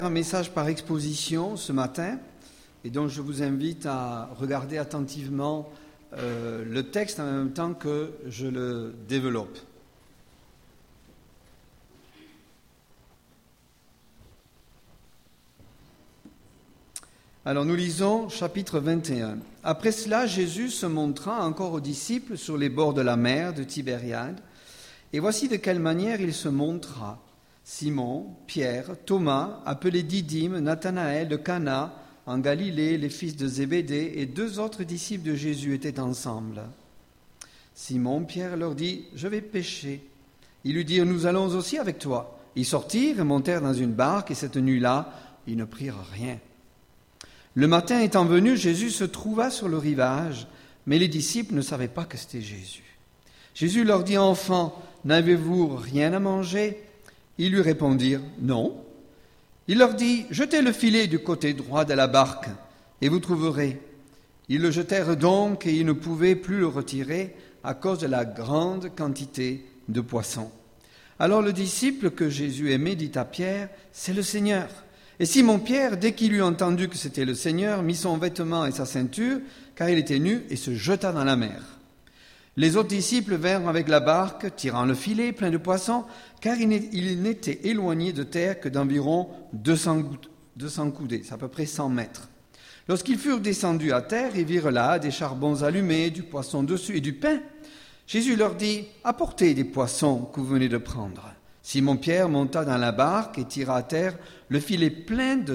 Un message par exposition ce matin, et donc je vous invite à regarder attentivement le texte en même temps que je le développe. Alors nous lisons chapitre 21. Après cela, Jésus se montra encore aux disciples sur les bords de la mer de Tibériade, et voici de quelle manière il se montra. Simon, Pierre, Thomas, appelé Didyme, Nathanaël de Cana, en Galilée, les fils de Zébédée, et deux autres disciples de Jésus étaient ensemble. Simon, Pierre leur dit, « Je vais pêcher. » Ils lui dirent, « Nous allons aussi avec toi. » Ils sortirent et montèrent dans une barque, et cette nuit-là, ils ne prirent rien. Le matin étant venu, Jésus se trouva sur le rivage, mais les disciples ne savaient pas que c'était Jésus. Jésus leur dit, « Enfants, n'avez-vous rien à manger ?» Ils lui répondirent « Non ». Il leur dit « Jetez le filet du côté droit de la barque, et vous trouverez. » Ils le jetèrent donc, et ils ne pouvaient plus le retirer à cause de la grande quantité de poissons. Alors le disciple que Jésus aimait dit à Pierre « C'est le Seigneur ». Et Simon-Pierre, dès qu'il eut entendu que c'était le Seigneur, mit son vêtement et sa ceinture, car il était nu, et se jeta dans la mer. Les autres disciples vinrent avec la barque, tirant le filet plein de poissons, car il n'était éloigné de terre que d'environ 200 coudées, c'est à peu près 100 mètres. Lorsqu'ils furent descendus à terre, ils virent là des charbons allumés, du poisson dessus et du pain. Jésus leur dit, « Apportez des poissons que vous venez de prendre. » Simon-Pierre monta dans la barque et tira à terre le filet plein de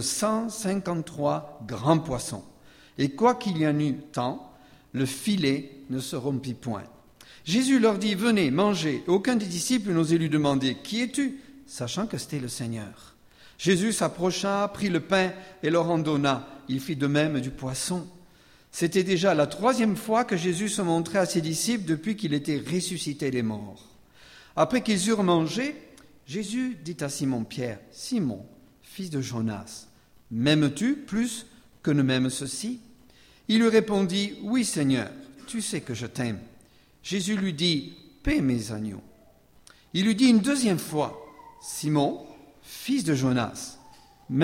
153 grands poissons. Et quoi qu'il y en eût tant, le filet ne se rompit point. Jésus leur dit, « Venez, mangez. » Aucun des disciples n'osait lui demander, « Qui es-tu ?» sachant que c'était le Seigneur. Jésus s'approcha, prit le pain et leur en donna. Il fit de même du poisson. C'était déjà la 3e fois que Jésus se montrait à ses disciples depuis qu'il était ressuscité des morts. Après qu'ils eurent mangé, Jésus dit à Simon-Pierre, « Simon, fils de Jonas, m'aimes-tu plus que ne m'aiment ceux-ci » Il lui répondit, « Oui, Seigneur, tu sais que je t'aime. » Jésus lui dit, « Paie mes agneaux. » Il lui dit une 2e fois, « Simon, fils de Jonas, m'aimes-tu »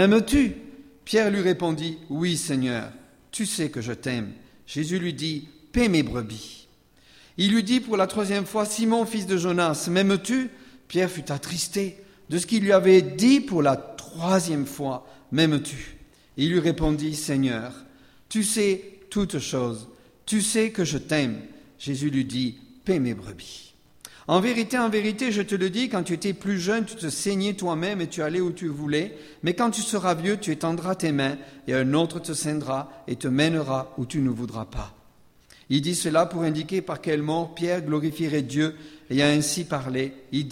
Pierre lui répondit, « Oui, Seigneur, tu sais que je t'aime. » Jésus lui dit, « Paie mes brebis. » Il lui dit pour la 3e fois, « Simon, fils de Jonas, m'aimes-tu » Pierre fut attristé de ce qu'il lui avait dit pour la 3e fois, « M'aimes-tu » Il lui répondit, « Seigneur, tu sais toutes choses, tu sais que je t'aime. » Jésus lui dit, « Paie mes brebis. » En vérité, je te le dis, quand tu étais plus jeune, tu te ceignais toi-même et tu allais où tu voulais. Mais quand tu seras vieux, tu étendras tes mains et un autre te ceindra et te mènera où tu ne voudras pas. Il dit cela pour indiquer par quelle mort Pierre glorifierait Dieu et a ainsi parlé. Il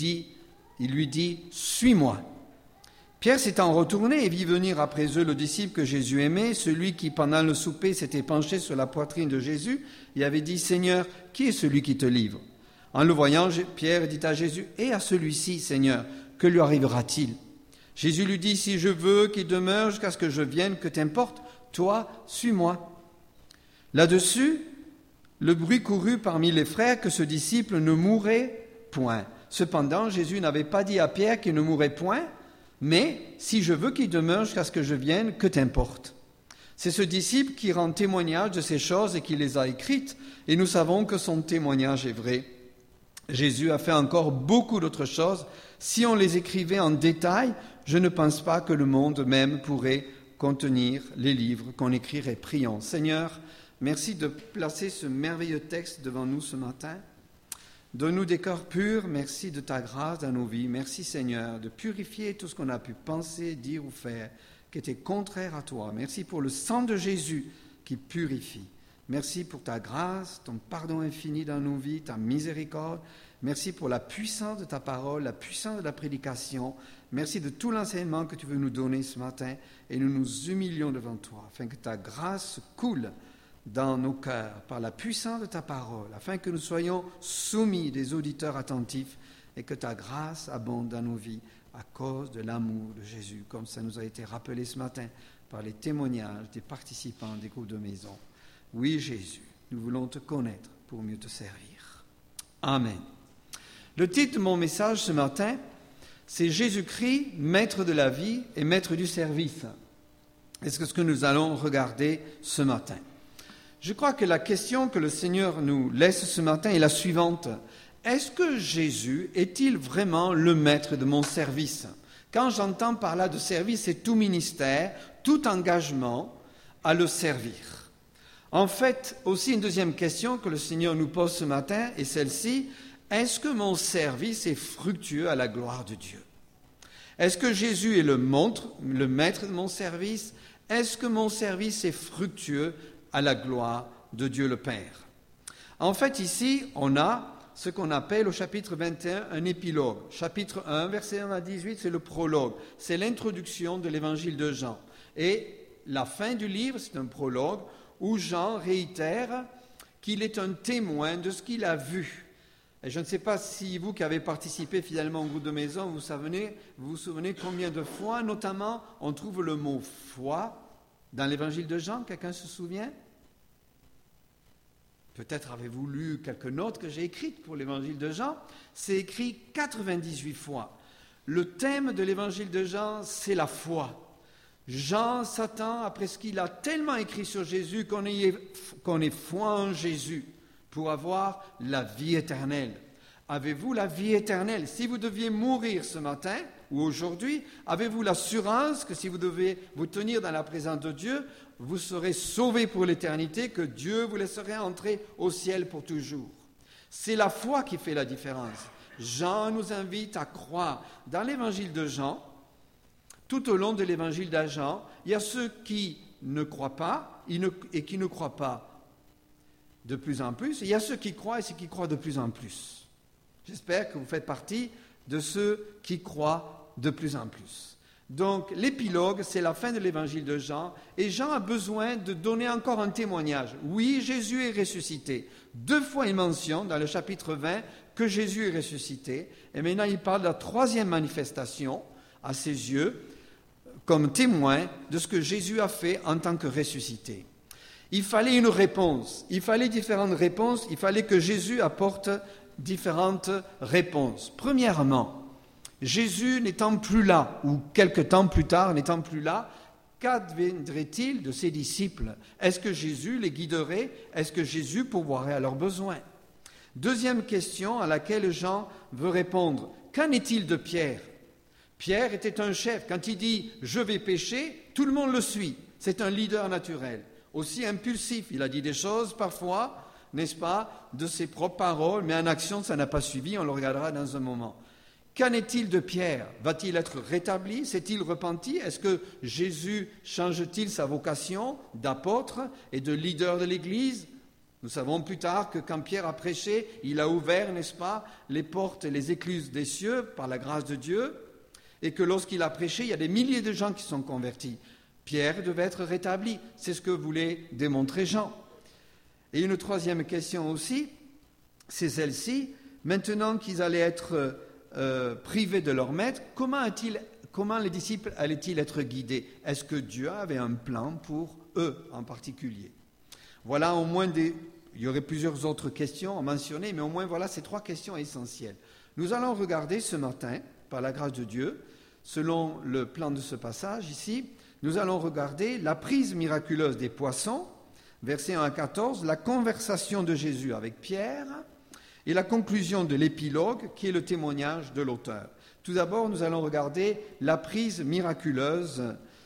lui dit, « Suis-moi. » Pierre s'étant retourné et vit venir après eux le disciple que Jésus aimait, celui qui, pendant le souper, s'était penché sur la poitrine de Jésus et avait dit, « Seigneur, qui est celui qui te livre ?» En le voyant, Pierre dit à Jésus, « Et à celui-ci, Seigneur, que lui arrivera-t-il » Jésus lui dit, « Si je veux qu'il demeure jusqu'à ce que je vienne, que t'importe, toi, suis-moi. » Là-dessus, le bruit courut parmi les frères que ce disciple ne mourrait point. Cependant, Jésus n'avait pas dit à Pierre qu'il ne mourrait point, mais si je veux qu'il demeure jusqu'à ce que je vienne, que t'importe. C'est ce disciple qui rend témoignage de ces choses et qui les a écrites, et nous savons que son témoignage est vrai. Jésus a fait encore beaucoup d'autres choses. Si on les écrivait en détail, je ne pense pas que le monde même pourrait contenir les livres qu'on écrirait. Prions. Seigneur, merci de placer ce merveilleux texte devant nous ce matin. Donne-nous des cœurs purs, merci de ta grâce dans nos vies. Merci Seigneur de purifier tout ce qu'on a pu penser, dire ou faire qui était contraire à toi. Merci pour le sang de Jésus qui purifie. Merci pour ta grâce, ton pardon infini dans nos vies, ta miséricorde. Merci pour la puissance de ta parole, la puissance de la prédication. Merci de tout l'enseignement que tu veux nous donner ce matin et nous nous humilions devant toi afin que ta grâce coule dans nos cœurs par la puissance de ta parole, afin que nous soyons soumis des auditeurs attentifs et que ta grâce abonde dans nos vies à cause de l'amour de Jésus, comme ça nous a été rappelé ce matin par les témoignages des participants des groupes de maison. Oui, Jésus, nous voulons te connaître pour mieux te servir. Amen. Le titre de mon message ce matin, c'est Jésus-Christ, maître de la vie et maître du service. Et c'est ce que nous allons regarder ce matin. Je crois que la question que le Seigneur nous laisse ce matin est la suivante. Est-ce que Jésus est-il vraiment le maître de mon service? Quand j'entends par là de service, c'est tout ministère, tout engagement à le servir. En fait, aussi une deuxième question que le Seigneur nous pose ce matin est celle-ci. Est-ce que mon service est fructueux à la gloire de Dieu? Est-ce que Jésus est le maître de mon service? Est-ce que mon service est fructueux à la gloire de Dieu le Père? En fait, ici, on a ce qu'on appelle au chapitre 21 un épilogue. Chapitre 1, verset 1 à 18, c'est le prologue. C'est l'introduction de l'évangile de Jean. Et la fin du livre, c'est un prologue où Jean réitère qu'il est un témoin de ce qu'il a vu. Et je ne sais pas si vous qui avez participé finalement au groupe de maison, vous vous souvenez combien de fois, notamment, on trouve le mot « foi » dans l'évangile de Jean. Quelqu'un se souvient? Peut-être avez-vous lu quelques notes que j'ai écrites pour l'évangile de Jean. C'est écrit 98 fois. Le thème de l'évangile de Jean, c'est la foi. Jean s'attend, après ce qu'il a tellement écrit sur Jésus, qu'on ait foi en Jésus pour avoir la vie éternelle. Avez-vous la vie éternelle? Si vous deviez mourir ce matin ou aujourd'hui, avez-vous l'assurance que si vous devez vous tenir dans la présence de Dieu, vous serez sauvés pour l'éternité, que Dieu vous laisserait entrer au ciel pour toujours? C'est la foi qui fait la différence. Jean nous invite à croire. Dans l'évangile de Jean, tout au long de l'évangile de Jean, il y a ceux qui ne croient pas et qui ne croient pas de plus en plus. Il y a ceux qui croient et ceux qui croient de plus en plus. J'espère que vous faites partie de ceux qui croient de plus en plus. Donc, l'épilogue, c'est la fin de l'évangile de Jean, et Jean a besoin de donner encore un témoignage. Oui, Jésus est ressuscité. 2 fois, il mentionne dans le chapitre 20 que Jésus est ressuscité, et maintenant, il parle de la 3e manifestation à ses yeux, comme témoin de ce que Jésus a fait en tant que ressuscité. Il fallait une réponse, il fallait différentes réponses, il fallait que Jésus apporte différentes réponses. Premièrement, Jésus n'étant plus là, ou quelque temps plus tard n'étant plus là, qu'adviendrait-il de ses disciples? Est-ce que Jésus les guiderait? Est-ce que Jésus pourvoirait à leurs besoins? Deuxième question à laquelle Jean veut répondre. Qu'en est-il de Pierre? Pierre était un chef. Quand il dit « je vais pécher », tout le monde le suit. C'est un leader naturel. Aussi impulsif. Il a dit des choses parfois, n'est-ce pas, de ses propres paroles, mais en action, ça n'a pas suivi. On le regardera dans un moment. Qu'en est-il de Pierre? Va-t-il être rétabli? S'est-il repenti? Est-ce que Jésus change-t-il sa vocation d'apôtre et de leader de l'Église? Nous savons plus tard que quand Pierre a prêché, il a ouvert, n'est-ce pas, les portes et les écluses des cieux par la grâce de Dieu, et que lorsqu'il a prêché, il y a des milliers de gens qui sont convertis. Pierre devait être rétabli. C'est ce que voulait démontrer Jean. Et une troisième question aussi, c'est celle-ci. Maintenant qu'ils allaient être privés de leur maître, comment les disciples allaient-ils être guidés? Est-ce que Dieu avait un plan pour eux en particulier? Voilà au moins il y aurait plusieurs autres questions à mentionner, mais au moins voilà ces 3 questions essentielles. Nous allons regarder ce matin, par la grâce de Dieu, selon le plan de ce passage ici, nous allons regarder la prise miraculeuse des poissons, versets 1 à 14, la conversation de Jésus avec Pierre et la conclusion de l'épilogue qui est le témoignage de l'auteur. Tout d'abord, nous allons regarder la prise miraculeuse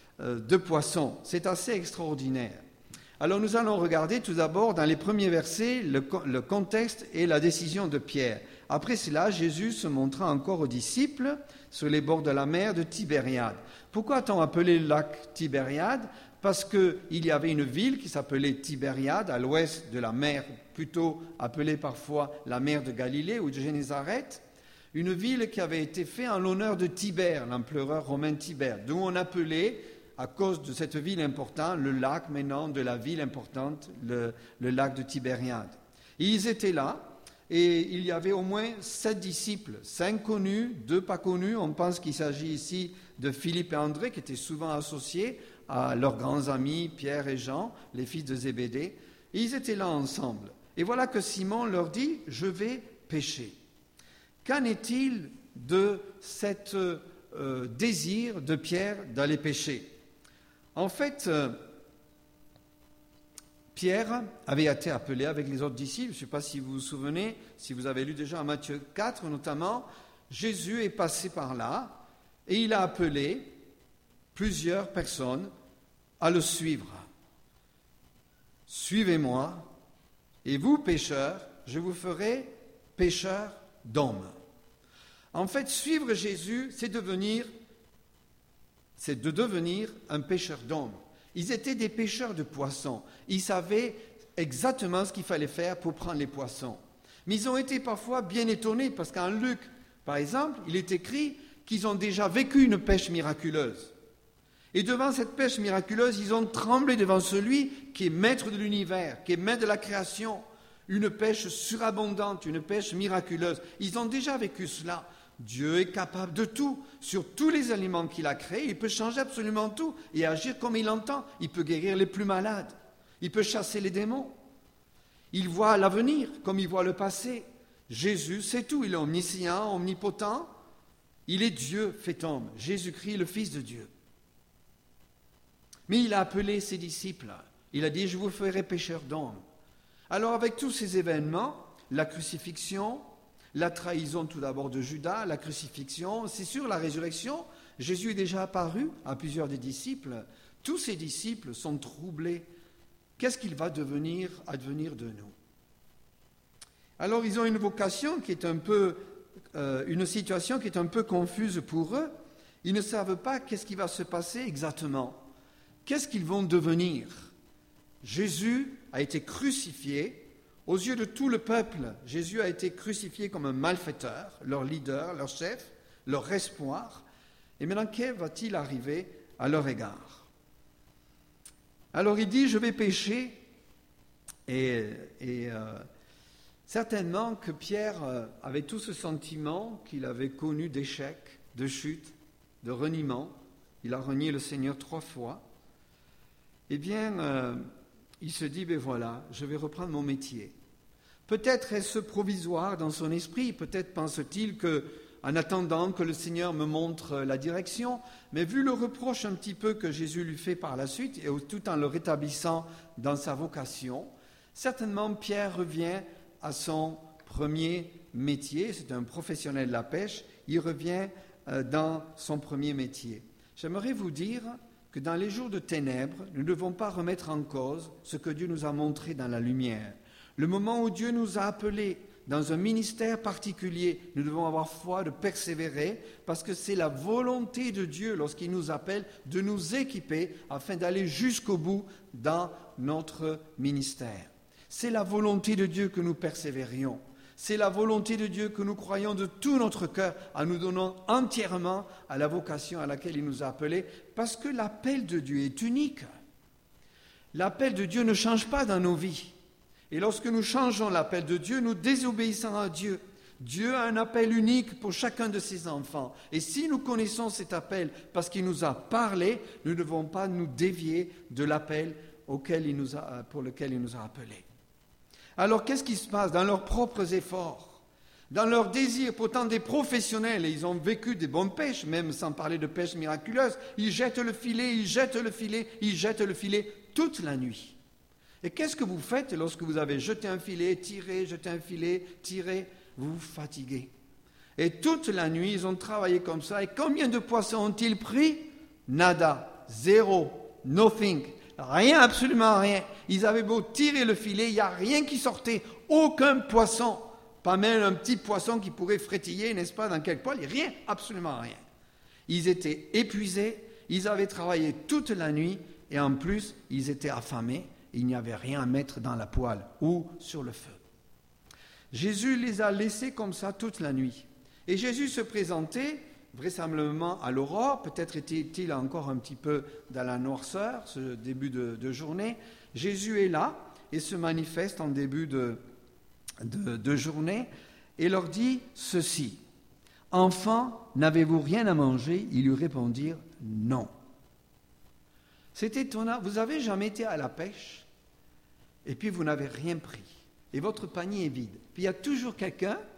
de poissons. C'est assez extraordinaire. Alors nous allons regarder tout d'abord dans les premiers versets le contexte et la décision de Pierre. Après cela, Jésus se montra encore aux disciples sur les bords de la mer de Tibériade. Pourquoi a-t-on appelé le lac Tibériade? Parce qu'il y avait une ville qui s'appelait Tibériade, à l'ouest de la mer, plutôt appelée parfois la mer de Galilée ou de Génézareth, une ville qui avait été faite en l'honneur de Tibère, l'empereur romain Tibère, d'où on appelait, à cause de cette ville importante, le lac maintenant de la ville importante, le lac de Tibériade. Et ils étaient là, et il y avait au moins 7 disciples, 5 connus, 2 pas connus. On pense qu'il s'agit ici de Philippe et André, qui étaient souvent associés à leurs grands amis, Pierre et Jean, les fils de Zébédée. Et ils étaient là ensemble. Et voilà que Simon leur dit « Je vais pêcher ». Qu'en est-il de cet désir de Pierre d'aller pêcher. En fait, Pierre avait été appelé avec les autres disciples. Je ne sais pas si vous vous souvenez, si vous avez lu déjà en Matthieu 4 notamment, Jésus est passé par là et il a appelé plusieurs personnes à le suivre. Suivez-moi, et vous, pécheurs, je vous ferai pécheurs d'hommes. En fait, suivre Jésus, c'est de devenir un pêcheur d'hommes. Ils étaient des pêcheurs de poissons. Ils savaient exactement ce qu'il fallait faire pour prendre les poissons. Mais ils ont été parfois bien étonnés, parce qu'en Luc, par exemple, il est écrit qu'ils ont déjà vécu une pêche miraculeuse. Et devant cette pêche miraculeuse, ils ont tremblé devant celui qui est maître de l'univers, qui est maître de la création. Une pêche surabondante, une pêche miraculeuse. Ils ont déjà vécu cela. Dieu est capable de tout, sur tous les aliments qu'il a créés. Il peut changer absolument tout et agir comme il entend. Il peut guérir les plus malades. Il peut chasser les démons. Il voit l'avenir comme il voit le passé. Jésus sait tout. Il est omniscient, omnipotent. Il est Dieu fait homme. Jésus-Christ, le Fils de Dieu. Mais il a appelé ses disciples. Il a dit, je vous ferai pécheurs d'hommes. Alors avec tous ces événements, la crucifixion, la trahison tout d'abord de Judas, la crucifixion, c'est sûr, la résurrection, Jésus est déjà apparu à plusieurs des disciples. Tous ces disciples sont troublés. Qu'est-ce qu'il va advenir de nous? Alors ils ont une vocation qui est une situation qui est un peu confuse pour eux. Ils ne savent pas qu'est-ce qui va se passer exactement. Qu'est-ce qu'ils vont devenir? Jésus a été crucifié. Aux yeux de tout le peuple, Jésus a été crucifié comme un malfaiteur, leur leader, leur chef, leur espoir. Et maintenant, qu'est-ce va-t-il arriver à leur égard? Alors il dit, je vais pécher. Et certainement que Pierre avait tout ce sentiment qu'il avait connu d'échec, de chute, de reniement. Il a renié le Seigneur 3 fois. Eh bien, il se dit, ben voilà, je vais reprendre mon métier. Peut-être est-ce provisoire dans son esprit, peut-être pense-t-il qu'en attendant que le Seigneur me montre la direction, mais vu le reproche un petit peu que Jésus lui fait par la suite, et tout en le rétablissant dans sa vocation, certainement Pierre revient à son premier métier, c'est un professionnel de la pêche, il revient dans son premier métier. J'aimerais vous dire que dans les jours de ténèbres, nous ne devons pas remettre en cause ce que Dieu nous a montré dans la lumière. Le moment où Dieu nous a appelés dans un ministère particulier, nous devons avoir foi de persévérer parce que c'est la volonté de Dieu, lorsqu'il nous appelle, de nous équiper afin d'aller jusqu'au bout dans notre ministère. C'est la volonté de Dieu que nous persévérions. C'est la volonté de Dieu que nous croyons de tout notre cœur en nous donnant entièrement à la vocation à laquelle il nous a appelés, parce que l'appel de Dieu est unique. L'appel de Dieu ne change pas dans nos vies. Et lorsque nous changeons l'appel de Dieu, nous désobéissons à Dieu. Dieu a un appel unique pour chacun de ses enfants. Et si nous connaissons cet appel parce qu'il nous a parlé, nous ne devons pas nous dévier de l'appel pour lequel il nous a appelés. Alors, qu'est-ce qui se passe dans leurs propres efforts, dans leur désir, pourtant des professionnels, et ils ont vécu des bonnes pêches, même sans parler de pêche miraculeuse, ils jettent le filet, ils jettent le filet, ils jettent le filet toute la nuit. Et qu'est-ce que vous faites lorsque vous avez jeté un filet, tiré, jeté un filet, tiré? Vous vous fatiguez. Et toute la nuit, ils ont travaillé comme ça. Et combien de poissons ont-ils pris? Nada, zéro, nothing. Rien, absolument rien. Ils avaient beau tirer le filet, il n'y a rien qui sortait. Aucun poisson. Pas même un petit poisson qui pourrait frétiller, n'est-ce pas, dans quelque poêle. Rien, absolument rien. Ils étaient épuisés, ils avaient travaillé toute la nuit et en plus, ils étaient affamés. Il n'y avait rien à mettre dans la poêle ou sur le feu. Jésus les a laissés comme ça toute la nuit. Et Jésus se présentait vraisemblablement à l'aurore, peut-être était-il encore un petit peu dans la noirceur, ce début de journée. Jésus est là et se manifeste en début de journée et leur dit ceci. « Enfants, n'avez-vous rien à manger ?» Ils lui répondirent « Non. » C'est étonnant, vous n'avez jamais été à la pêche et puis vous n'avez rien pris et votre panier est vide. Puis il y a toujours quelqu'un,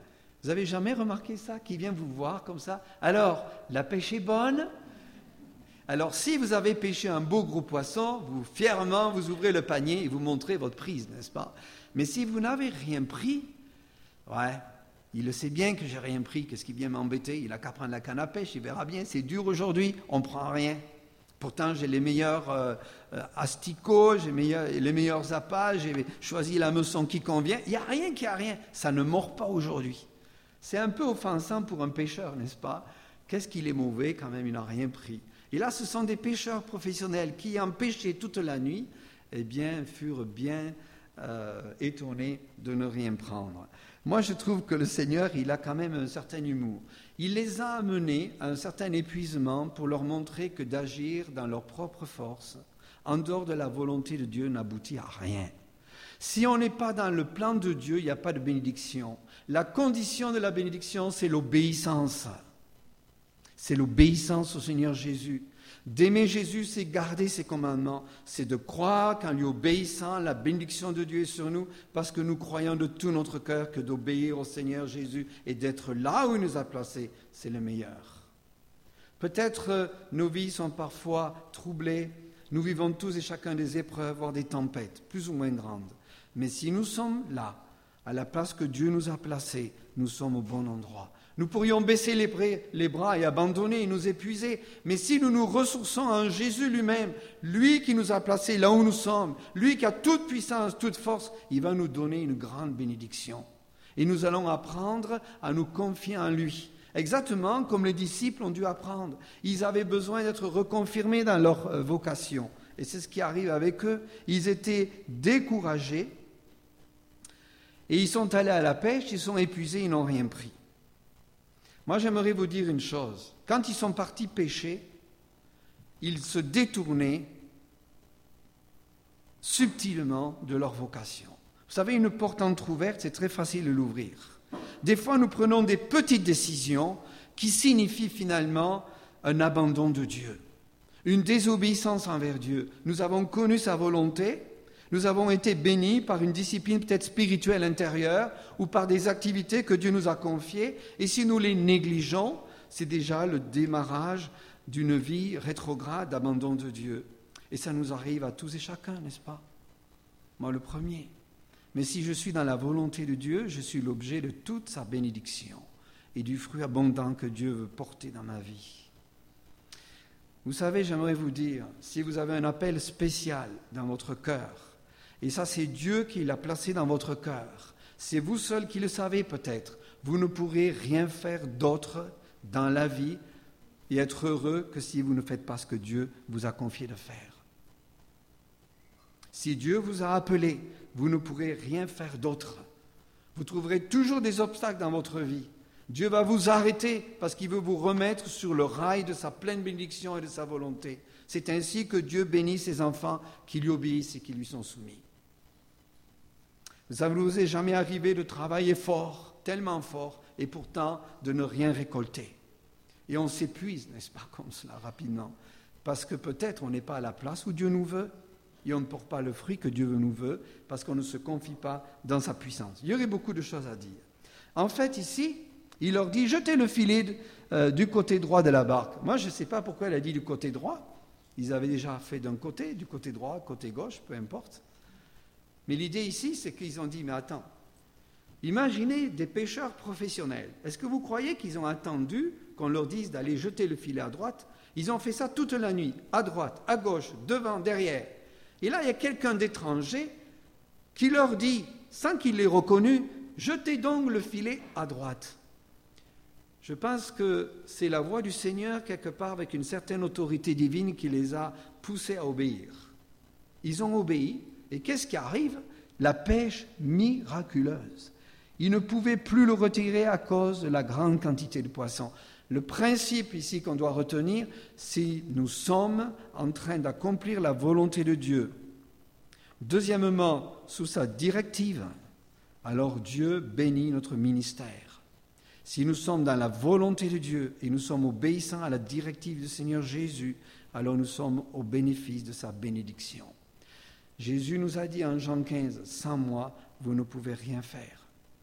Vous avez jamais remarqué ça? Qui vient vous voir comme ça? Alors, la pêche est bonne? Alors, si vous avez pêché un beau gros poisson, vous fièrement, vous ouvrez le panier et vous montrez votre prise, n'est-ce pas? Mais si vous n'avez rien pris, ouais, il le sait bien que j'ai rien pris, qu'est-ce qui vient m'embêter? Il n'a qu'à prendre la canne à pêche, il verra bien, c'est dur aujourd'hui, on ne prend rien. Pourtant, j'ai les meilleurs asticots, j'ai les meilleurs appâts, j'ai choisi la meçon qui convient. Il n'y a rien qui a rien, ça ne mord pas aujourd'hui. C'est un peu offensant pour un pêcheur, n'est-ce pas? Qu'est-ce qu'il est mauvais quand même, il n'a rien pris. Et là, ce sont des pêcheurs professionnels qui, ayant pêché toute la nuit, eh bien, furent bien étonnés de ne rien prendre. Moi, je trouve que le Seigneur, il a quand même un certain humour. Il les a amenés à un certain épuisement pour leur montrer que d'agir dans leur propre force, en dehors de la volonté de Dieu, n'aboutit à rien. Si on n'est pas dans le plan de Dieu, il n'y a pas de bénédiction. La condition de la bénédiction, c'est l'obéissance. C'est l'obéissance au Seigneur Jésus. D'aimer Jésus, c'est garder ses commandements. C'est de croire qu'en lui obéissant, la bénédiction de Dieu est sur nous, parce que nous croyons de tout notre cœur que d'obéir au Seigneur Jésus et d'être là où il nous a placés, c'est le meilleur. Peut-être nos vies sont parfois troublées. Nous vivons tous et chacun des épreuves, voire des tempêtes, plus ou moins grandes. Mais si nous sommes là, à la place que Dieu nous a placés, nous sommes au bon endroit. Nous pourrions baisser les bras et abandonner et nous épuiser. Mais si nous nous ressourçons en Jésus lui-même, lui qui nous a placés là où nous sommes, lui qui a toute puissance, toute force, il va nous donner une grande bénédiction. Et nous allons apprendre à nous confier en lui. Exactement comme les disciples ont dû apprendre. Ils avaient besoin d'être reconfirmés dans leur vocation. Et c'est ce qui arrive avec eux. Ils étaient découragés et ils sont allés à la pêche, ils sont épuisés, ils n'ont rien pris. Moi, j'aimerais vous dire une chose. Quand ils sont partis pêcher, ils se détournaient subtilement de leur vocation. Vous savez, une porte entrouverte, c'est très facile de l'ouvrir. Des fois, nous prenons des petites décisions qui signifient finalement un abandon de Dieu, une désobéissance envers Dieu. Nous avons connu sa volonté. Nous avons été bénis par une discipline peut-être spirituelle intérieure ou par des activités que Dieu nous a confiées. Et si nous les négligeons, c'est déjà le démarrage d'une vie rétrograde d'abandon de Dieu. Et ça nous arrive à tous et chacun, n'est-ce pas? Moi, le premier. Mais si je suis dans la volonté de Dieu, je suis l'objet de toute sa bénédiction et du fruit abondant que Dieu veut porter dans ma vie. Vous savez, j'aimerais vous dire, si vous avez un appel spécial dans votre cœur, et ça, c'est Dieu qui l'a placé dans votre cœur. C'est vous seul qui le savez peut-être. Vous ne pourrez rien faire d'autre dans la vie et être heureux que si vous ne faites pas ce que Dieu vous a confié de faire. Si Dieu vous a appelé, vous ne pourrez rien faire d'autre. Vous trouverez toujours des obstacles dans votre vie. Dieu va vous arrêter parce qu'il veut vous remettre sur le rail de sa pleine bénédiction et de sa volonté. C'est ainsi que Dieu bénit ses enfants qui lui obéissent et qui lui sont soumis. Ça ne vous est jamais arrivé de travailler fort, tellement fort, et pourtant de ne rien récolter. Et on s'épuise, n'est-ce pas, comme cela, rapidement, parce que peut-être on n'est pas à la place où Dieu nous veut, et on ne porte pas le fruit que Dieu nous veut, parce qu'on ne se confie pas dans sa puissance. Il y aurait beaucoup de choses à dire. En fait, ici, il leur dit, jetez le filet du côté droit de la barque. Moi, je ne sais pas pourquoi elle a dit du côté droit. Ils avaient déjà fait d'un côté, du côté droit, côté gauche, peu importe. Mais l'idée ici, c'est qu'ils ont dit, mais attends, imaginez des pêcheurs professionnels. Est-ce que vous croyez qu'ils ont attendu qu'on leur dise d'aller jeter le filet à droite? Ils ont fait ça toute la nuit, à droite, à gauche, devant, derrière. Et là, il y a quelqu'un d'étranger qui leur dit, sans qu'il l'ait reconnu, jetez donc le filet à droite. Je pense que c'est la voix du Seigneur, quelque part, avec une certaine autorité divine qui les a poussés à obéir. Ils ont obéi. Et qu'est-ce qui arrive? La pêche miraculeuse. Ils ne pouvaient plus le retirer à cause de la grande quantité de poissons. Le principe ici qu'on doit retenir, c'est que nous sommes en train d'accomplir la volonté de Dieu. Deuxièmement, sous sa directive, alors Dieu bénit notre ministère. Si nous sommes dans la volonté de Dieu et nous sommes obéissants à la directive du Seigneur Jésus, alors nous sommes au bénéfice de sa bénédiction. Jésus nous a dit en Jean 15, « Sans moi, vous ne pouvez rien faire. »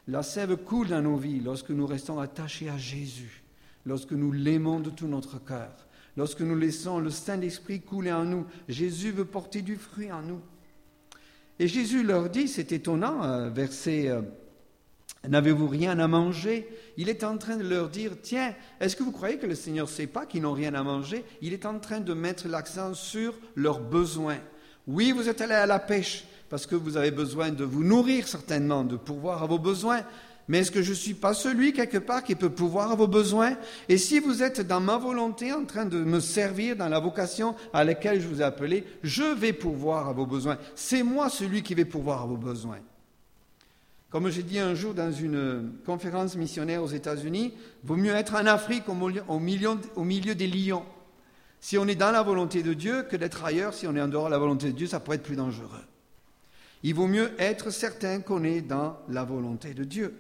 La sève coule dans nos vies lorsque nous restons attachés à Jésus, lorsque nous l'aimons de tout notre cœur, lorsque nous laissons le Saint-Esprit couler en nous. Jésus veut porter du fruit en nous. Et Jésus leur dit, c'est étonnant, verset n'avez-vous rien à manger? Il est en train de leur dire, tiens, est-ce que vous croyez que le Seigneur ne sait pas qu'ils n'ont rien à manger? Il est en train de mettre l'accent sur leurs besoins. Oui, vous êtes allés à la pêche parce que vous avez besoin de vous nourrir certainement, de pourvoir à vos besoins. Mais est-ce que je ne suis pas celui quelque part qui peut pourvoir à vos besoins? Et si vous êtes dans ma volonté en train de me servir dans la vocation à laquelle je vous ai appelé, je vais pourvoir à vos besoins. C'est moi celui qui vais pourvoir à vos besoins. Comme j'ai dit un jour dans une conférence missionnaire aux États-Unis, il vaut mieux être en Afrique au milieu des lions. Si on est dans la volonté de Dieu que d'être ailleurs, si on est en dehors de la volonté de Dieu, ça pourrait être plus dangereux. Il vaut mieux être certain qu'on est dans la volonté de Dieu.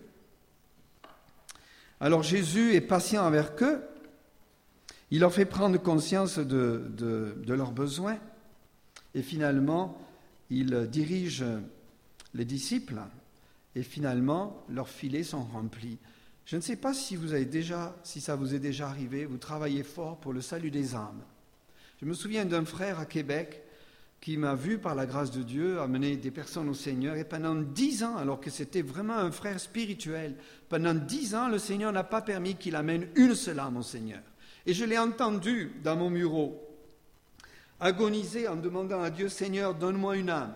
Alors Jésus est patient avec eux. Il leur fait prendre conscience de leurs besoins. Et finalement, il dirige les disciples. Et finalement, leurs filets sont remplis. Je ne sais pas si ça vous est déjà arrivé, vous travaillez fort pour le salut des âmes. Je me souviens d'un frère à Québec qui m'a vu, par la grâce de Dieu, amener des personnes au Seigneur. Et pendant 10 ans, alors que c'était vraiment un frère spirituel, pendant 10 ans, le Seigneur n'a pas permis qu'il amène une seule âme au Seigneur. Et je l'ai entendu dans mon bureau, agoniser en demandant à Dieu, Seigneur, donne-moi une âme.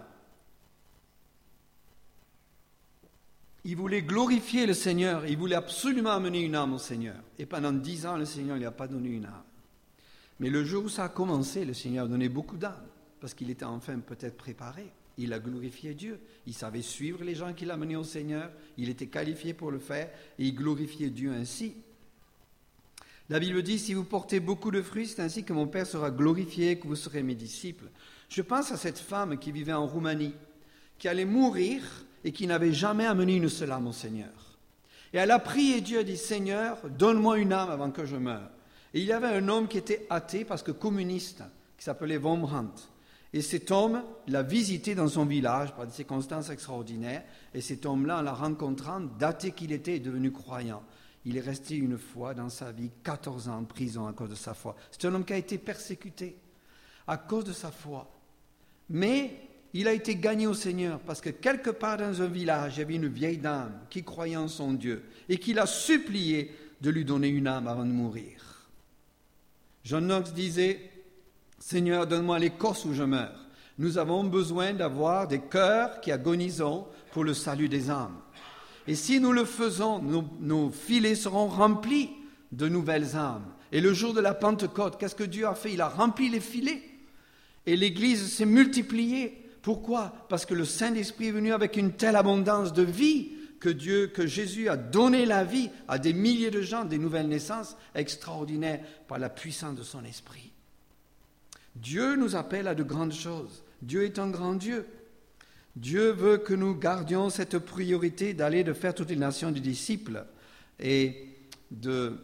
Il voulait glorifier le Seigneur, il voulait absolument amener une âme au Seigneur. Et pendant 10 ans, le Seigneur ne lui a pas donné une âme. Mais le jour où ça a commencé, le Seigneur a donné beaucoup d'âmes, parce qu'il était enfin peut-être préparé. Il a glorifié Dieu. Il savait suivre les gens qu'il a menés au Seigneur. Il était qualifié pour le faire et il glorifiait Dieu ainsi. La Bible dit, si vous portez beaucoup de fruits, c'est ainsi que mon Père sera glorifié, que vous serez mes disciples. Je pense à cette femme qui vivait en Roumanie, qui allait mourir et qui n'avait jamais amené une seule âme au Seigneur. Et elle a prié Dieu, dit, Seigneur, donne-moi une âme avant que je meure. Et il y avait un homme qui était athée, parce que communiste, qui s'appelait Wurmbrand. Et cet homme l'a visité dans son village par des circonstances extraordinaires. Et cet homme-là, en la rencontrant, d'athée qu'il était, est devenu croyant. Il est resté une fois dans sa vie 14 ans en prison à cause de sa foi. C'est un homme qui a été persécuté à cause de sa foi. Mais il a été gagné au Seigneur parce que quelque part dans un village, il y avait une vieille dame qui croyait en son Dieu et qui l'a supplié de lui donner une âme avant de mourir. John Knox disait, Seigneur, donne-moi l'écorce où je meurs. Nous avons besoin d'avoir des cœurs qui agonisons pour le salut des âmes. Et si nous le faisons, nos filets seront remplis de nouvelles âmes. Et le jour de la Pentecôte, qu'est-ce que Dieu a fait? Il a rempli les filets. Et l'Église s'est multipliée. Pourquoi? Parce que le Saint-Esprit est venu avec une telle abondance de vie que Jésus a donné la vie à des milliers de gens, des nouvelles naissances extraordinaires par la puissance de son Esprit. Dieu nous appelle à de grandes choses. Dieu est un grand Dieu. Dieu veut que nous gardions cette priorité de faire toutes les nations des disciples et de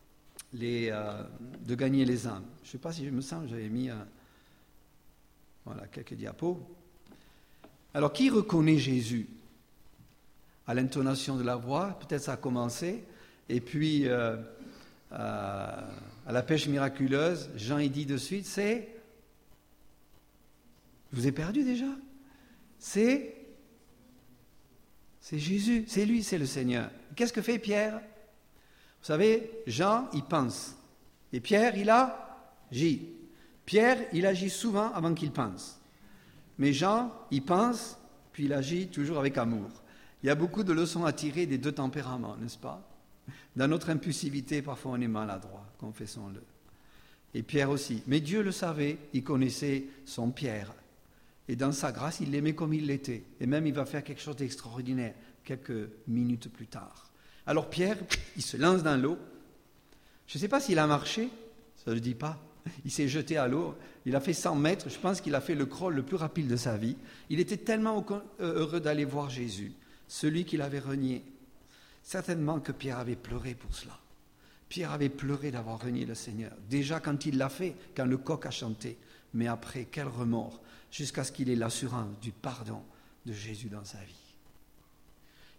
gagner les âmes. Je ne sais pas si je me sens, j'avais mis quelques diapos. Alors, qui reconnaît Jésus? À l'intonation de la voix, peut-être ça a commencé, et puis à la pêche miraculeuse, Jean il dit de suite, c'est... Je vous ai perdu déjà? C'est Jésus, c'est lui, c'est le Seigneur. Qu'est-ce que fait Pierre? Vous savez, Jean, il pense. Et Pierre, il agit. Pierre, il agit souvent avant qu'il pense. Mais Jean, il pense, puis il agit toujours avec amour. Il y a beaucoup de leçons à tirer des deux tempéraments, n'est-ce pas? Dans notre impulsivité, parfois on est maladroit, confessons-le. Et Pierre aussi. Mais Dieu le savait, il connaissait son Pierre. Et dans sa grâce, il l'aimait comme il l'était. Et même, il va faire quelque chose d'extraordinaire quelques minutes plus tard. Alors Pierre, il se lance dans l'eau. Je ne sais pas s'il a marché, ça ne le dit pas. Il s'est jeté à l'eau. Il a fait 100 mètres. Je pense qu'il a fait le crawl le plus rapide de sa vie. Il était tellement heureux d'aller voir Jésus, celui qu'il avait renié. Certainement que Pierre avait pleuré pour cela. Pierre avait pleuré d'avoir renié le Seigneur. Déjà quand il l'a fait, quand le coq a chanté. Mais après, quel remords, jusqu'à ce qu'il ait l'assurance du pardon de Jésus dans sa vie.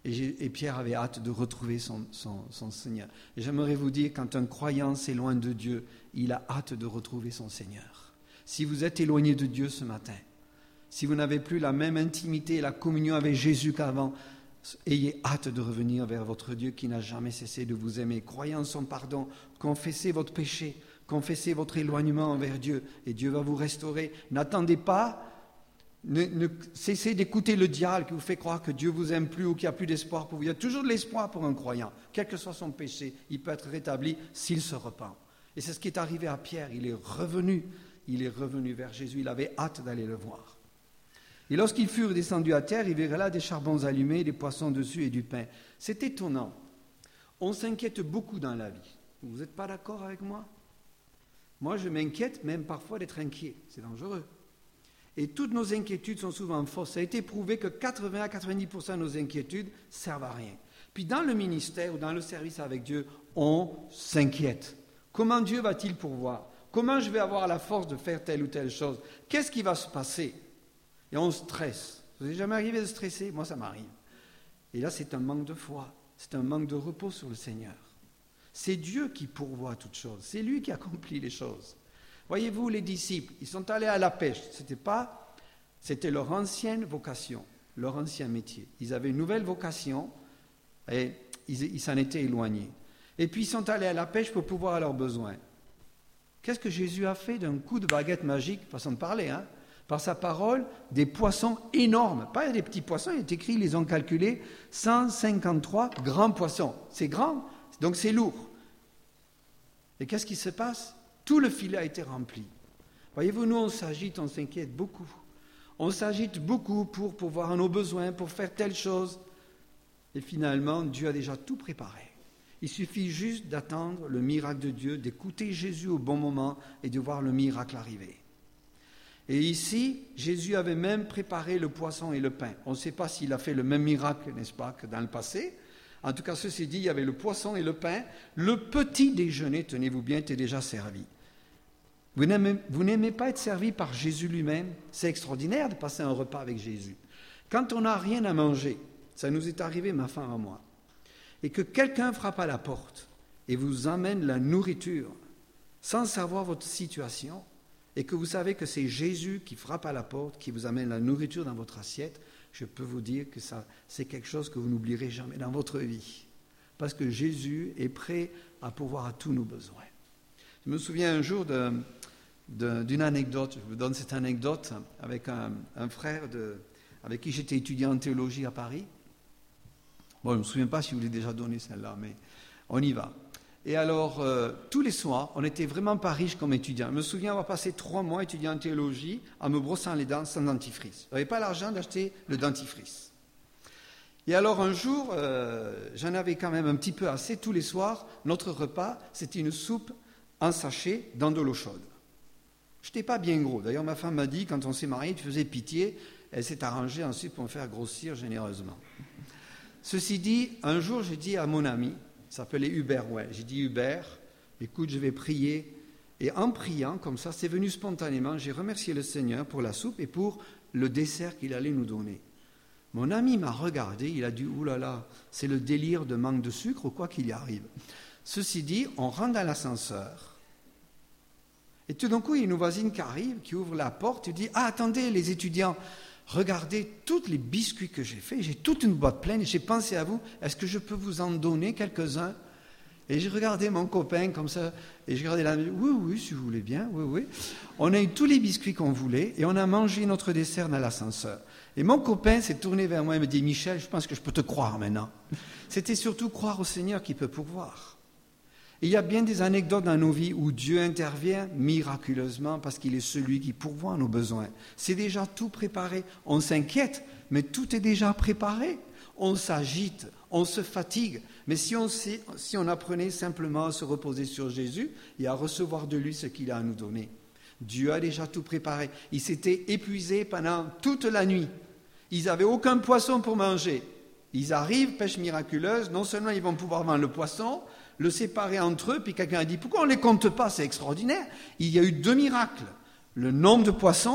Et Pierre avait hâte de retrouver son Seigneur. Et j'aimerais vous dire, quand un croyant s'éloigne de Dieu, il a hâte de retrouver son Seigneur. Si vous êtes éloigné de Dieu ce matin, si vous n'avez plus la même intimité et la communion avec Jésus qu'avant, ayez hâte de revenir vers votre Dieu qui n'a jamais cessé de vous aimer. Croyez en son pardon, confessez votre péché, confessez votre éloignement envers Dieu et Dieu va vous restaurer. N'attendez pas, ne cessez d'écouter le diable qui vous fait croire que Dieu vous aime plus ou qu'il n'y a plus d'espoir pour vous. Il y a toujours de l'espoir pour un croyant. Quel que soit son péché, il peut être rétabli s'il se repent. Et c'est ce qui est arrivé à Pierre. Il est revenu vers Jésus. Il avait hâte d'aller le voir. Et lorsqu'ils furent descendus à terre, ils verraient là des charbons allumés, des poissons dessus et du pain. C'est étonnant. On s'inquiète beaucoup dans la vie. Vous n'êtes pas d'accord avec moi? Moi, je m'inquiète même parfois d'être inquiet. C'est dangereux. Et toutes nos inquiétudes sont souvent fausses. Ça a été prouvé que 80 à 90% de nos inquiétudes ne servent à rien. Puis dans le ministère ou dans le service avec Dieu, on s'inquiète. Comment Dieu va-t-il pourvoir? Comment je vais avoir la force de faire telle ou telle chose? Qu'est-ce qui va se passer? Et on stresse. Vous n'êtes jamais arrivé de stresser? Moi, ça m'arrive. Et là, c'est un manque de foi. C'est un manque de repos sur le Seigneur. C'est Dieu qui pourvoit toutes choses. C'est lui qui accomplit les choses. Voyez-vous, les disciples, ils sont allés à la pêche. C'était leur ancienne vocation, leur ancien métier. Ils avaient une nouvelle vocation et ils s'en étaient éloignés. Et puis, ils sont allés à la pêche pour pouvoir à leurs besoins. Qu'est-ce que Jésus a fait d'un coup de baguette magique, façon de parler, hein? Par sa parole, des poissons énormes. Pas des petits poissons, il est écrit, ils les ont calculés, 153 grands poissons. C'est grand, donc c'est lourd. Et qu'est-ce qui se passe? Tout le filet a été rempli. Voyez-vous, nous, on s'agite, on s'inquiète beaucoup. On s'agite beaucoup pour pouvoir à nos besoins, pour faire telle chose. Et finalement, Dieu a déjà tout préparé. Il suffit juste d'attendre le miracle de Dieu, d'écouter Jésus au bon moment et de voir le miracle arriver. Et ici, Jésus avait même préparé le poisson et le pain. On ne sait pas s'il a fait le même miracle, n'est-ce pas, que dans le passé. En tout cas, ceci dit, il y avait le poisson et le pain. Le petit déjeuner, tenez-vous bien, était déjà servi. Vous n'aimez pas être servi par Jésus lui-même? C'est extraordinaire de passer un repas avec Jésus. Quand on n'a rien à manger, ça nous est arrivé, ma femme et moi, et que quelqu'un frappe à la porte et vous amène la nourriture sans savoir votre situation, et que vous savez que c'est Jésus qui frappe à la porte, qui vous amène la nourriture dans votre assiette, je peux vous dire que ça, c'est quelque chose que vous n'oublierez jamais dans votre vie. Parce que Jésus est prêt à pourvoir à tous nos besoins. Je me souviens un jour d'une anecdote, je vous donne cette anecdote, avec un frère avec qui j'étais étudiant en théologie à Paris. Bon, je ne me souviens pas si je vous l'ai déjà donné celle-là, mais on y va. Et alors, tous les soirs, on n'était vraiment pas riches comme étudiants. Je me souviens avoir passé 3 mois étudiant en théologie en me brossant les dents sans dentifrice. Je n'avais pas l'argent d'acheter le dentifrice. Et alors un jour, j'en avais quand même un petit peu assez. Tous les soirs, notre repas, c'était une soupe en sachet dans de l'eau chaude. Je n'étais pas bien gros. D'ailleurs, ma femme m'a dit, quand on s'est mariés, tu faisais pitié. Elle s'est arrangée ensuite pour me faire grossir généreusement. Ceci dit, un jour, j'ai dit à mon ami, il s'appelait Hubert, ouais. J'ai dit, Hubert, écoute, je vais prier. Et en priant, comme ça, c'est venu spontanément, j'ai remercié le Seigneur pour la soupe et pour le dessert qu'il allait nous donner. Mon ami m'a regardé, il a dit, oulala, c'est le délire de manque de sucre ou quoi qu'il y arrive. Ceci dit, on rentre dans l'ascenseur. Et tout d'un coup, il y a une voisine qui arrive, qui ouvre la porte et dit, ah, attendez, les étudiants, regardez tous les biscuits que j'ai faits, j'ai toute une boîte pleine, et j'ai pensé à vous, est-ce que je peux vous en donner quelques-uns? Et j'ai regardé mon copain comme ça, et j'ai regardé la oui, si vous voulez bien, oui. On a eu tous les biscuits qu'on voulait, et on a mangé notre dessert dans l'ascenseur. Et mon copain s'est tourné vers moi et me dit, Michel, je pense que je peux te croire maintenant. C'était surtout croire au Seigneur qui peut pourvoir. Et il y a bien des anecdotes dans nos vies où Dieu intervient miraculeusement parce qu'il est celui qui pourvoit nos besoins. C'est déjà tout préparé. On s'inquiète, mais tout est déjà préparé. On s'agite, on se fatigue. Mais si on apprenait simplement à se reposer sur Jésus et à recevoir de lui ce qu'il a à nous donner, Dieu a déjà tout préparé. Ils s'étaient épuisés pendant toute la nuit. Ils n'avaient aucun poisson pour manger. Ils arrivent, pêche miraculeuse, non seulement ils vont pouvoir vendre le poisson, le séparer entre eux, puis quelqu'un a dit, pourquoi on ne les compte pas? C'est extraordinaire. Il y a eu 2 miracles. Le nombre de poissons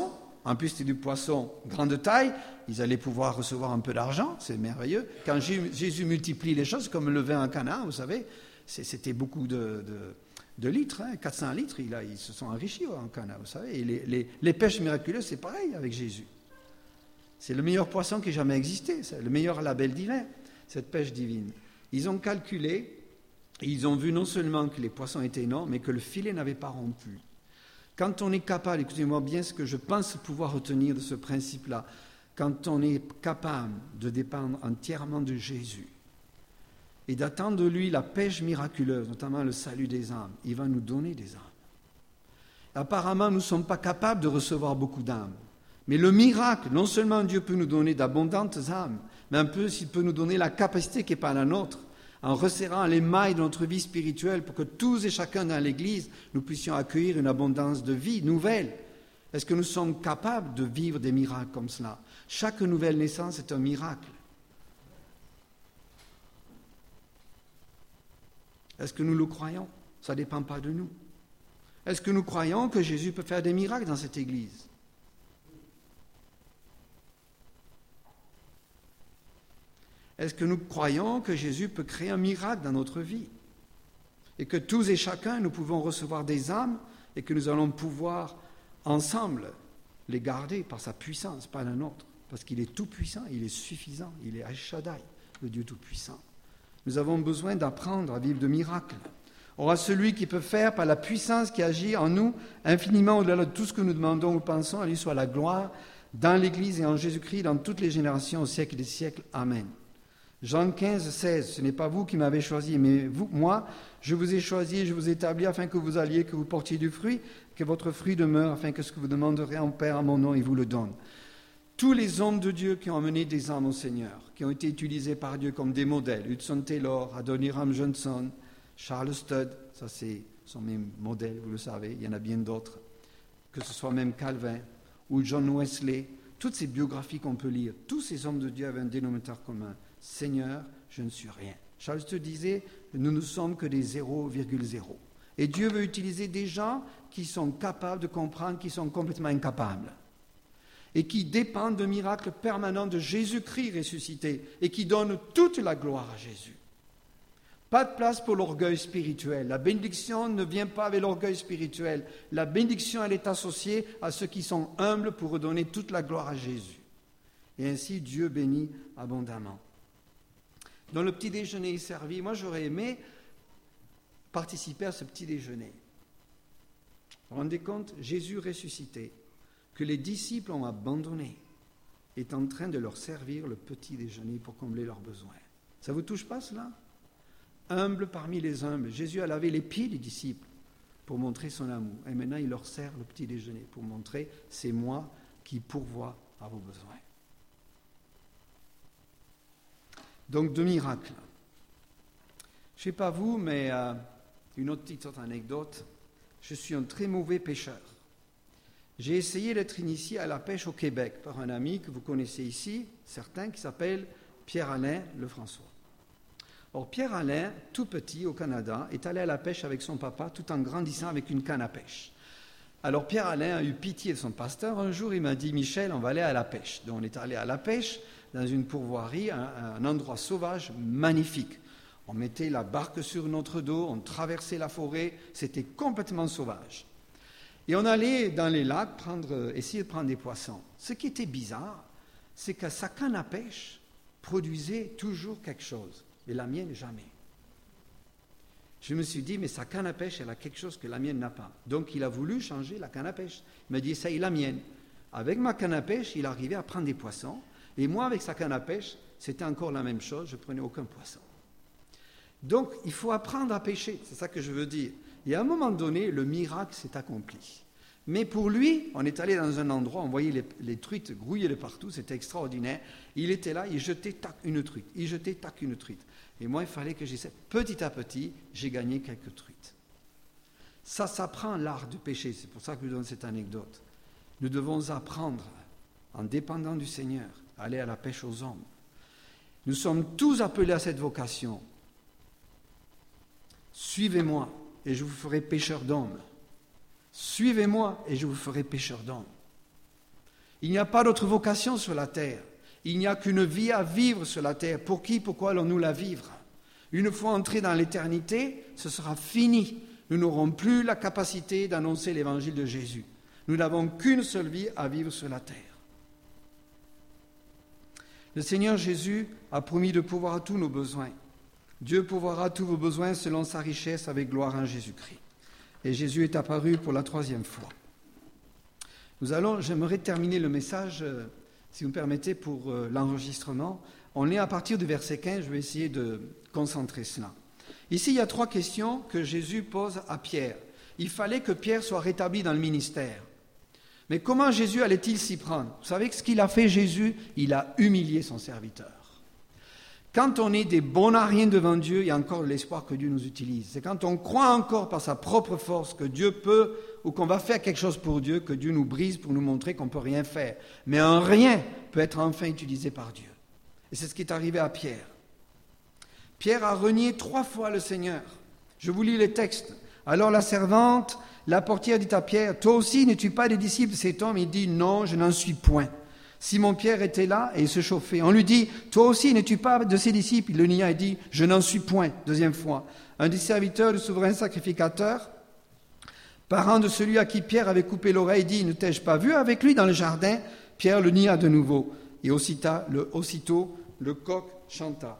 En plus, c'était du poisson grande taille. Ils allaient pouvoir recevoir un peu d'argent. C'est merveilleux. Quand Jésus multiplie les choses, comme le vin en Cana, vous savez, c'était beaucoup de litres, 400 litres. Ils se sont enrichis en Cana, vous savez. Et les pêches miraculeuses, c'est pareil avec Jésus. C'est le meilleur poisson qui ait jamais existé. C'est le meilleur label divin, cette pêche divine. Ils ont calculé, et ils ont vu non seulement que les poissons étaient énormes, mais que le filet n'avait pas rompu. Quand on est capable, écoutez-moi bien ce que je pense pouvoir retenir de ce principe-là, quand on est capable de dépendre entièrement de Jésus et d'attendre de lui la pêche miraculeuse, notamment le salut des âmes, il va nous donner des âmes. Apparemment, nous ne sommes pas capables de recevoir beaucoup d'âmes. Mais le miracle, non seulement Dieu peut nous donner d'abondantes âmes, mais un peu s'il peut nous donner la capacité qui n'est pas la nôtre, en resserrant les mailles de notre vie spirituelle pour que tous et chacun dans l'Église, nous puissions accueillir une abondance de vie nouvelle. Est-ce que nous sommes capables de vivre des miracles comme cela? Chaque nouvelle naissance est un miracle. Est-ce que nous le croyons? Ça ne dépend pas de nous. Est-ce que nous croyons que Jésus peut faire des miracles dans cette Église? Est-ce que nous croyons que Jésus peut créer un miracle dans notre vie? Et que tous et chacun, nous pouvons recevoir des âmes et que nous allons pouvoir ensemble les garder par sa puissance, pas la nôtre. Parce qu'il est tout puissant, il est suffisant, il est El-Shaddai, le Dieu tout puissant. Nous avons besoin d'apprendre à vivre de miracles. Or, à celui qui peut faire par la puissance qui agit en nous, infiniment au-delà de tout ce que nous demandons ou pensons, à lui soit la gloire dans l'Église et en Jésus-Christ, dans toutes les générations, au siècle des siècles. Amen. Jean 15, 16, ce n'est pas vous qui m'avez choisi, mais moi, je vous ai choisi et je vous ai établi afin que vous alliez, que vous portiez du fruit, que votre fruit demeure, afin que ce que vous demanderez en Père, en mon nom, il vous le donne. Tous les hommes de Dieu qui ont amené des âmes au Seigneur, qui ont été utilisés par Dieu comme des modèles, Hudson Taylor, Adoniram Johnson, Charles Studd, ça sont mes modèles, vous le savez, il y en a bien d'autres, que ce soit même Calvin ou John Wesley, toutes ces biographies qu'on peut lire, tous ces hommes de Dieu avaient un dénominateur commun. Seigneur, je ne suis rien. Charles te disait, nous ne sommes que des 0,0. Et Dieu veut utiliser des gens qui sont capables de comprendre, qui sont complètement incapables. Et qui dépendent de miracles permanents de Jésus-Christ ressuscité et qui donnent toute la gloire à Jésus. Pas de place pour l'orgueil spirituel. La bénédiction ne vient pas avec l'orgueil spirituel. La bénédiction, elle est associée à ceux qui sont humbles pour redonner toute la gloire à Jésus. Et ainsi, Dieu bénit abondamment. Dans le petit déjeuner est servi, moi j'aurais aimé participer à ce petit déjeuner. Vous vous rendez compte, Jésus ressuscité, que les disciples ont abandonné, est en train de leur servir le petit déjeuner pour combler leurs besoins. Ça ne vous touche pas cela? Humble parmi les humbles. Jésus a lavé les pieds des disciples pour montrer son amour. Et maintenant il leur sert le petit déjeuner pour montrer, c'est moi qui pourvois à vos besoins. Donc, de miracles. Je ne sais pas vous, mais une autre petite anecdote. Je suis un très mauvais pêcheur. J'ai essayé d'être initié à la pêche au Québec par un ami que vous connaissez ici, certains, qui s'appelle Pierre-Alain Lefrançois. Or, Pierre-Alain, tout petit au Canada, est allé à la pêche avec son papa tout en grandissant avec une canne à pêche. Alors, Pierre-Alain a eu pitié de son pasteur. Un jour, il m'a dit, Michel, on va aller à la pêche. Donc, on est allé à la pêche dans une pourvoirie, un endroit sauvage magnifique. On mettait la barque sur notre dos, on traversait la forêt, c'était complètement sauvage. Et on allait dans les lacs essayer de prendre des poissons. Ce qui était bizarre, c'est que sa canne à pêche produisait toujours quelque chose, mais la mienne jamais. Je me suis dit, mais sa canne à pêche, elle a quelque chose que la mienne n'a pas. Donc il a voulu changer la canne à pêche. Il m'a dit, essaye la mienne. Avec ma canne à pêche, il arrivait à prendre des poissons. Et moi, avec sa canne à pêche, c'était encore la même chose, je ne prenais aucun poisson. Donc, il faut apprendre à pêcher, c'est ça que je veux dire. Et à un moment donné, le miracle s'est accompli. Mais pour lui, on est allé dans un endroit, on voyait les truites grouiller de partout, c'était extraordinaire. Il était là, il jetait tac une truite, il jetait tac une truite. Et moi, il fallait que j'essaie. Petit à petit, j'ai gagné quelques truites. Ça s'apprend l'art de pêcher, c'est pour ça que je vous donne cette anecdote. Nous devons apprendre, en dépendant du Seigneur, à aller à la pêche aux hommes. Nous sommes tous appelés à cette vocation. Suivez-moi et je vous ferai pêcheurs d'hommes. Suivez-moi et je vous ferai pêcheurs d'hommes. Il n'y a pas d'autre vocation sur la terre. Il n'y a qu'une vie à vivre sur la terre. Pour qui, pourquoi allons-nous la vivre? Une fois entrés dans l'éternité, ce sera fini. Nous n'aurons plus la capacité d'annoncer l'évangile de Jésus. Nous n'avons qu'une seule vie à vivre sur la terre. Le Seigneur Jésus a promis de pourvoir à tous nos besoins. Dieu pourvoira tous vos besoins selon sa richesse avec gloire en Jésus-Christ. Et Jésus est apparu pour la 3e fois. J'aimerais terminer le message, si vous me permettez, pour l'enregistrement. On est à partir du verset 15, je vais essayer de concentrer cela. Ici, il y a 3 questions que Jésus pose à Pierre. Il fallait que Pierre soit rétabli dans le ministère. Mais comment Jésus allait-il s'y prendre? Vous savez que ce qu'il a fait, Jésus, il a humilié son serviteur. Quand on est des bons à rien devant Dieu, il y a encore de l'espoir que Dieu nous utilise. C'est quand on croit encore par sa propre force que Dieu peut, ou qu'on va faire quelque chose pour Dieu, que Dieu nous brise pour nous montrer qu'on ne peut rien faire. Mais un rien peut être enfin utilisé par Dieu. Et c'est ce qui est arrivé à Pierre. Pierre a renié 3 fois le Seigneur. Je vous lis les textes. Alors la servante, la portière dit à Pierre, « Toi aussi, n'es-tu pas des disciples de cet homme ?» Il dit, « Non, je n'en suis point. » Simon-Pierre était là et il se chauffait. On lui dit, « Toi aussi, n'es-tu pas de ses disciples ?» Il le nia et dit, « Je n'en suis point. » 2e fois. Un des serviteurs du souverain sacrificateur, parent de celui à qui Pierre avait coupé l'oreille, dit, « Ne t'ai-je pas vu avec lui dans le jardin ?» Pierre le nia de nouveau. Et aussitôt, le coq chanta.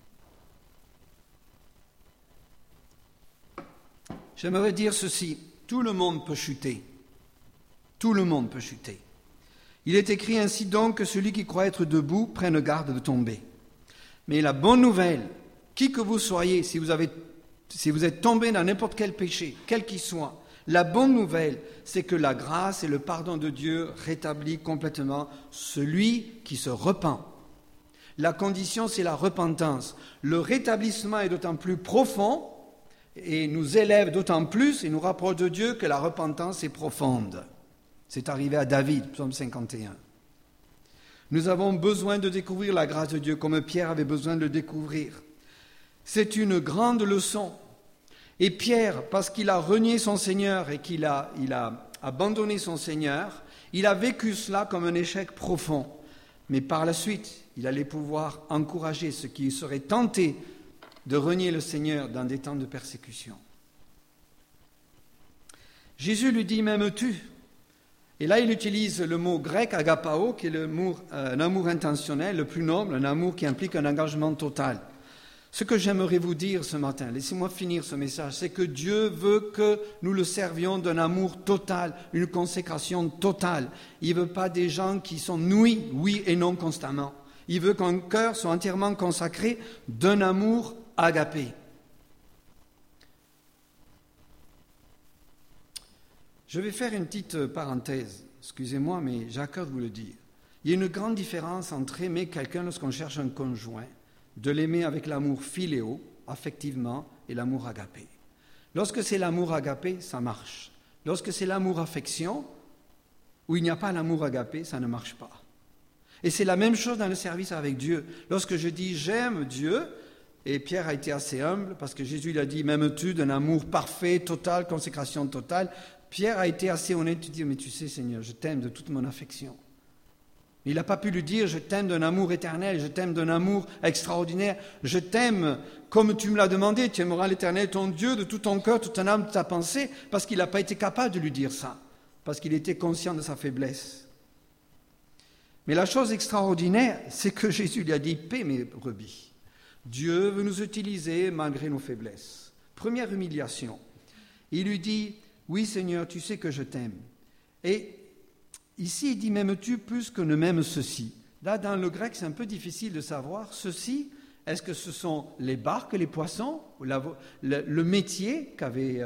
J'aimerais dire ceci, tout le monde peut chuter. Tout le monde peut chuter. Il est écrit ainsi donc que celui qui croit être debout prenne garde de tomber. Mais la bonne nouvelle, qui que vous soyez, si vous êtes tombé dans n'importe quel péché, quel qu'il soit, la bonne nouvelle, c'est que la grâce et le pardon de Dieu rétablit complètement celui qui se repent. La condition, c'est la repentance. Le rétablissement est d'autant plus profond et nous élève d'autant plus et nous rapproche de Dieu que la repentance est profonde. C'est arrivé à David, psaume 51. Nous avons besoin de découvrir la grâce de Dieu comme Pierre avait besoin de le découvrir. C'est une grande leçon. Et Pierre, parce qu'il a renié son Seigneur et qu'il a abandonné son Seigneur, il a vécu cela comme un échec profond. Mais par la suite, il allait pouvoir encourager ceux qui seraient tentés de renier le Seigneur dans des temps de persécution. Jésus lui dit, « M'aimes-tu » Et là, il utilise le mot grec agapao, qui est un amour intentionnel, le plus noble, un amour qui implique un engagement total. Ce que j'aimerais vous dire ce matin, laissez-moi finir ce message, c'est que Dieu veut que nous le servions d'un amour total, une consécration totale. Il ne veut pas des gens qui sont noués, oui et non constamment. Il veut qu'un cœur soit entièrement consacré d'un amour agapé. Je vais faire une petite parenthèse, excusez-moi, mais j'ai à cœur de vous le dire. Il y a une grande différence entre aimer quelqu'un lorsqu'on cherche un conjoint, de l'aimer avec l'amour philéo, affectivement, et l'amour agapé. Lorsque c'est l'amour agapé, ça marche. Lorsque c'est l'amour affection, où il n'y a pas l'amour agapé, ça ne marche pas. Et c'est la même chose dans le service avec Dieu. Lorsque je dis « j'aime Dieu », et Pierre a été assez humble, parce que Jésus lui a dit « m'aimes-tu » d'un amour parfait, total, consécration totale. Pierre a été assez honnête de dire « mais tu sais Seigneur, je t'aime de toute mon affection ». Il n'a pas pu lui dire « je t'aime d'un amour éternel, je t'aime d'un amour extraordinaire, je t'aime comme tu me l'as demandé, tu aimeras l'Éternel ton Dieu de tout ton cœur, toute ton âme, toute ta pensée », parce qu'il n'a pas été capable de lui dire ça, parce qu'il était conscient de sa faiblesse. Mais la chose extraordinaire, c'est que Jésus lui a dit « paie mes brebis ». Dieu veut nous utiliser malgré nos faiblesses. Première humiliation. Il lui dit « oui Seigneur, tu sais que je t'aime ». Et ici, il dit « m'aimes-tu plus que ne m'aime ceci ». Là, dans le grec, c'est un peu difficile de savoir. Ceci, est-ce que ce sont les barques, les poissons, le métier qu'avaient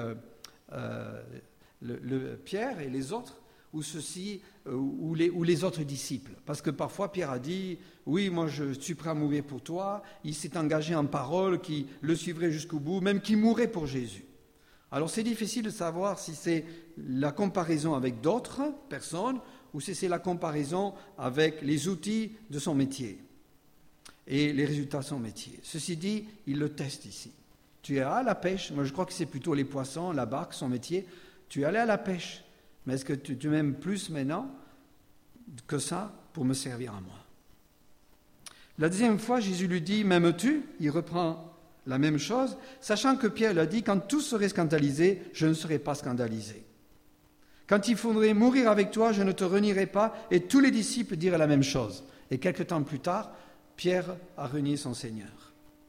Pierre et les autres, ou ceci, ou les autres disciples. Parce que parfois, Pierre a dit « oui, moi je suis prêt à mourir pour toi ». Il s'est engagé en parole, qui le suivrait jusqu'au bout, même qui mourrait pour Jésus. Alors c'est difficile de savoir si c'est la comparaison avec d'autres personnes ou si c'est la comparaison avec les outils de son métier et les résultats de son métier. Ceci dit, il le teste ici. Tu es à la pêche, moi je crois que c'est plutôt les poissons, la barque, son métier. Tu es allé à la pêche, mais est-ce que tu m'aimes plus maintenant? que ça pour me servir à moi. La deuxième fois, Jésus lui dit, m'aimes-tu ? Il reprend la même chose, sachant que Pierre l'a dit, quand tous seraient scandalisés, je ne serai pas scandalisé. Quand il faudrait mourir avec toi, je ne te renierai pas. Et tous les disciples dirent la même chose. Et quelque temps plus tard, Pierre a renié son Seigneur.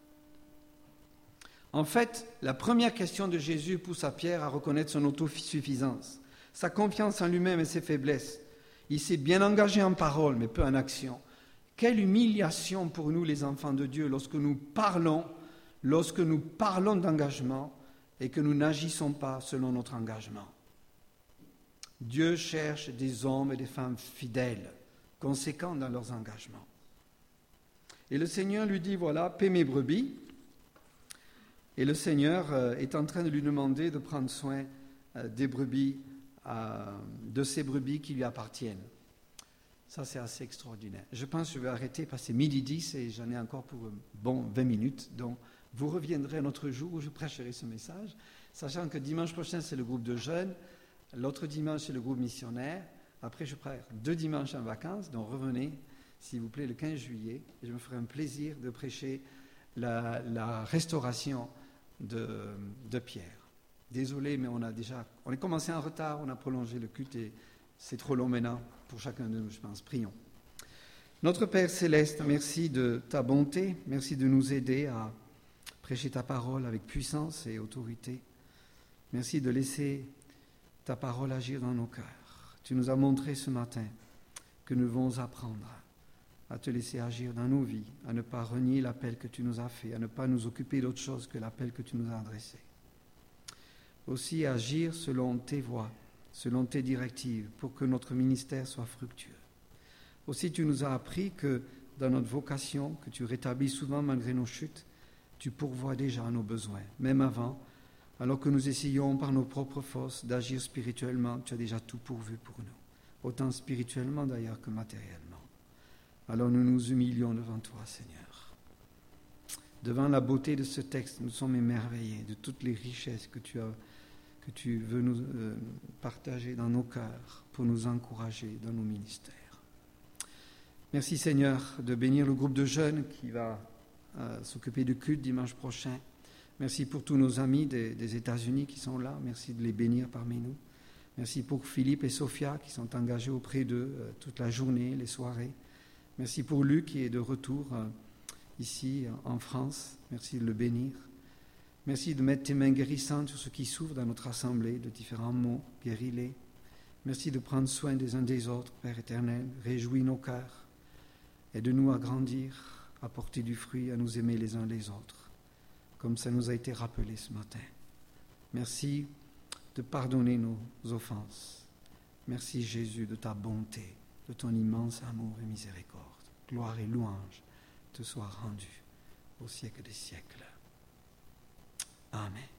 En fait, la première question de Jésus pousse à Pierre à reconnaître son autosuffisance, sa confiance en lui-même et ses faiblesses. Il s'est bien engagé en parole, mais peu en action. Quelle humiliation pour nous, les enfants de Dieu, lorsque nous parlons d'engagement et que nous n'agissons pas selon notre engagement. Dieu cherche des hommes et des femmes fidèles, conséquents dans leurs engagements. Et le Seigneur lui dit, voilà, paie mes brebis. Et le Seigneur est en train de lui demander de prendre soin des brebis, de ces brebis qui lui appartiennent. Ça, c'est assez extraordinaire. Je pense que je vais arrêter parce que c'est 12h10 et j'en ai encore pour 20 minutes. Donc, vous reviendrez un autre jour où je prêcherai ce message, sachant que dimanche prochain, c'est le groupe de jeunes. L'autre dimanche, c'est le groupe missionnaire. Après, je prêche 2 dimanches en vacances. Donc, revenez, s'il vous plaît, le 15 juillet. Et je me ferai un plaisir de prêcher la restauration de Pierre. Désolé, mais on a commencé en retard, on a prolongé le culte et c'est trop long maintenant pour chacun de nous, je pense. Prions. Notre Père Céleste, merci de ta bonté, merci de nous aider à prêcher ta parole avec puissance et autorité. Merci de laisser ta parole agir dans nos cœurs. Tu nous as montré ce matin que nous devons apprendre à te laisser agir dans nos vies, à ne pas renier l'appel que tu nous as fait, à ne pas nous occuper d'autre chose que l'appel que tu nous as adressé. Aussi agir selon tes voies, selon tes directives, pour que notre ministère soit fructueux. Aussi tu nous as appris que dans notre vocation, que tu rétablis souvent malgré nos chutes, tu pourvois déjà à nos besoins, même avant, alors que nous essayons par nos propres forces d'agir spirituellement, tu as déjà tout pourvu pour nous, autant spirituellement d'ailleurs que matériellement. Alors nous nous humilions devant toi, Seigneur. Devant la beauté de ce texte, nous sommes émerveillés de toutes les richesses que tu veux nous partager dans nos cœurs pour nous encourager dans nos ministères. Merci, Seigneur, de bénir le groupe de jeunes qui va s'occuper du culte dimanche prochain. Merci pour tous nos amis des États-Unis qui sont là. Merci de les bénir parmi nous. Merci pour Philippe et Sophia qui sont engagés auprès d'eux toute la journée, les soirées. Merci pour Luc qui est de retour ici en France. Merci de le bénir. Merci de mettre tes mains guérissantes sur ceux qui souffrent dans notre assemblée de différents maux. Guéris-les. Merci de prendre soin des uns des autres, Père éternel. Réjouis nos cœurs. Aide-nous à grandir, à porter du fruit, à nous aimer les uns les autres, comme ça nous a été rappelé ce matin. Merci de pardonner nos offenses. Merci Jésus de ta bonté, de ton immense amour et miséricorde. Gloire et louange te soient rendues au siècle des siècles. Amen.